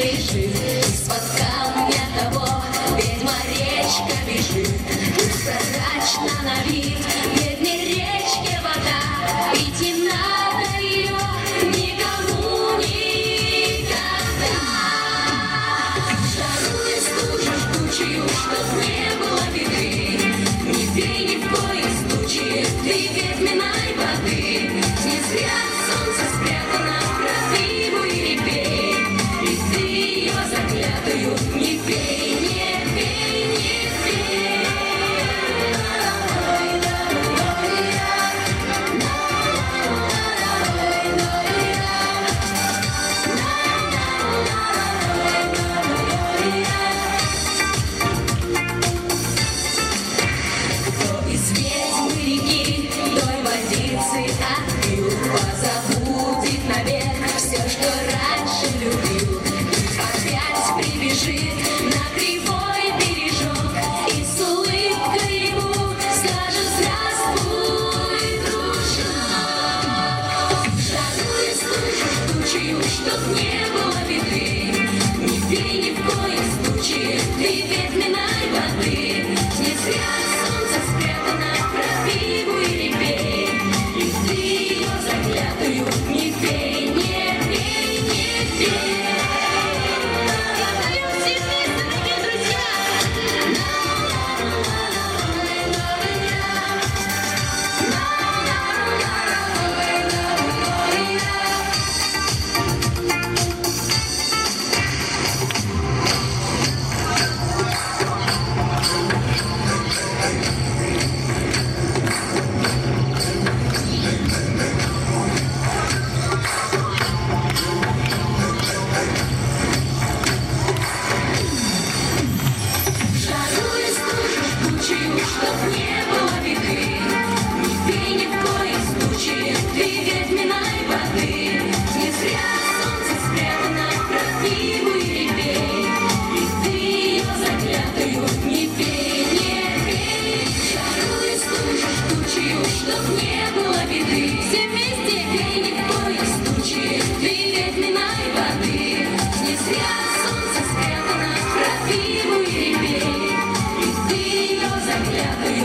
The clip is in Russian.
лежит, из-под камня того ведьма речка бежит. Прозрачна на вид, в бедной речке вода, пить им надо ее никому никогда. Жару и стужу жгучую, чтоб не было беды, не пей ни в коем случае ты ведьминой воды. Не зря солнце спрятано в крапиву и репей, и ты ее заклятую не пей, не пей, не пей. Кто из ведьмы реки той водицы отпил, позабудет навек все, что раньше любил. Опять прибежит на кривой бережок и с улыбкой ему скажет: здравствуй, дружок. Жару и стужу жгучую, чтоб не было беды, не пей ни в коем случае ты ведьминой воды. Не зря солнце спрятано в крапиву и репей, и ты ее заклятую не пей, не пей, не пей. Поем все вместе, дорогие друзья! Жару и стужу жгучую, чтоб не было беды, не пей ни в коем случае ты ведьминой воды. Не зря солнце спрятано в крапиву и репей, и ты ее заклятую не пей, не пей. Жару и стужу жгучую, чтоб не было беды, все вместе пей ни в коем случае ты ведьминой воды. Не зря солнце спрятано в крапиву и репей, и ты ее заклятую